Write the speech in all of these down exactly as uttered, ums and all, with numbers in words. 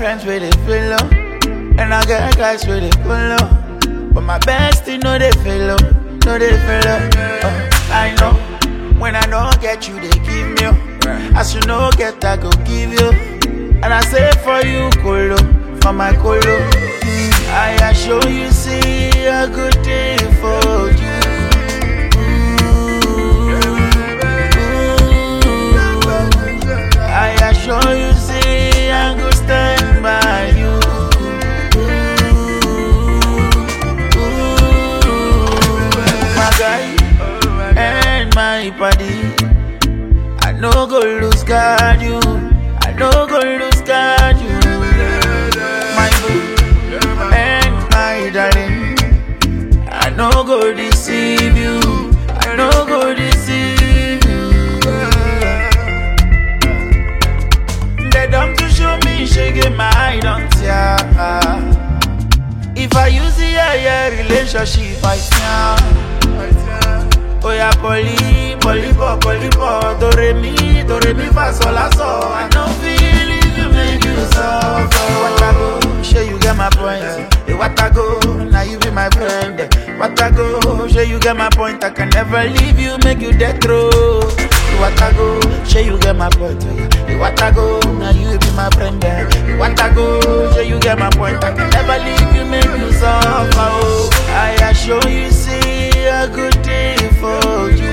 friends with it feel low, and I get guys with it pull low. But my bestie know they feel low, know they feel low. Uh, I know when I don't get you, they give me. As you know, get I go give you. And I say for you, colo, for my colo. I assure you, see a good day for you. I assure you, see, I'm gonna stand by you. My guy and my buddy, I no go lose guard you. I no go lose guard you. My boo and my darling, I no go deceive you. I no go deceive you. They don't to show me shaking my eye, don't ya? If I use the higher relationship, I can. Oh yeah, poly, poly, po, poly, po. Do re mi, do re mi, fa sol la sol. I don't feel it to make you suffer. What I go, sure you get my point. Hey, what I go, now you be my friend. What I go, sure you get my point. I can never leave you, make you death row. Hey, what I go, sure you get my point. Hey, what I go, now you be my friend. Hey, what I go, sure you get my point. I can never leave you, make you suffer. Oh, I assure you, see a good day for you.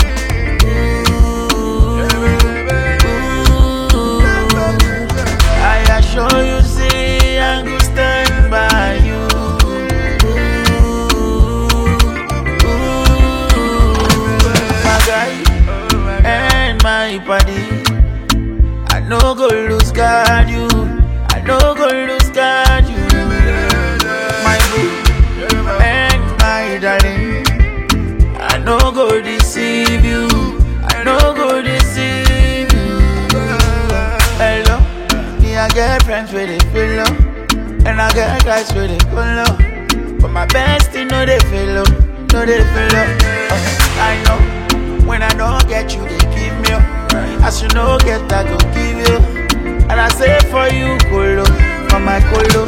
I assure you, see, I'm gonna stand by you. My guy and my buddy, I no go lose guard you. I no go lose guard you. My boo and my darling, I no go deceive you. I no go deceive you. Hello, me I get friends with it feel low, and I get guys with it pull low. But my bestie know they feel low, know they feel low. Uh, I know when I don't get you, they give me. As you know, get I go give you. And I say for you, colo, for my colo.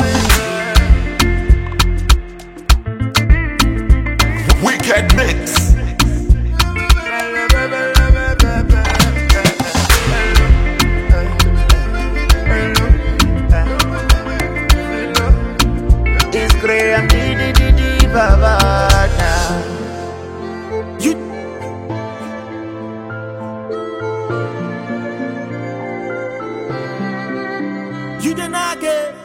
Wicked Mix. It's great, I'm di di di di baba now. You You did not get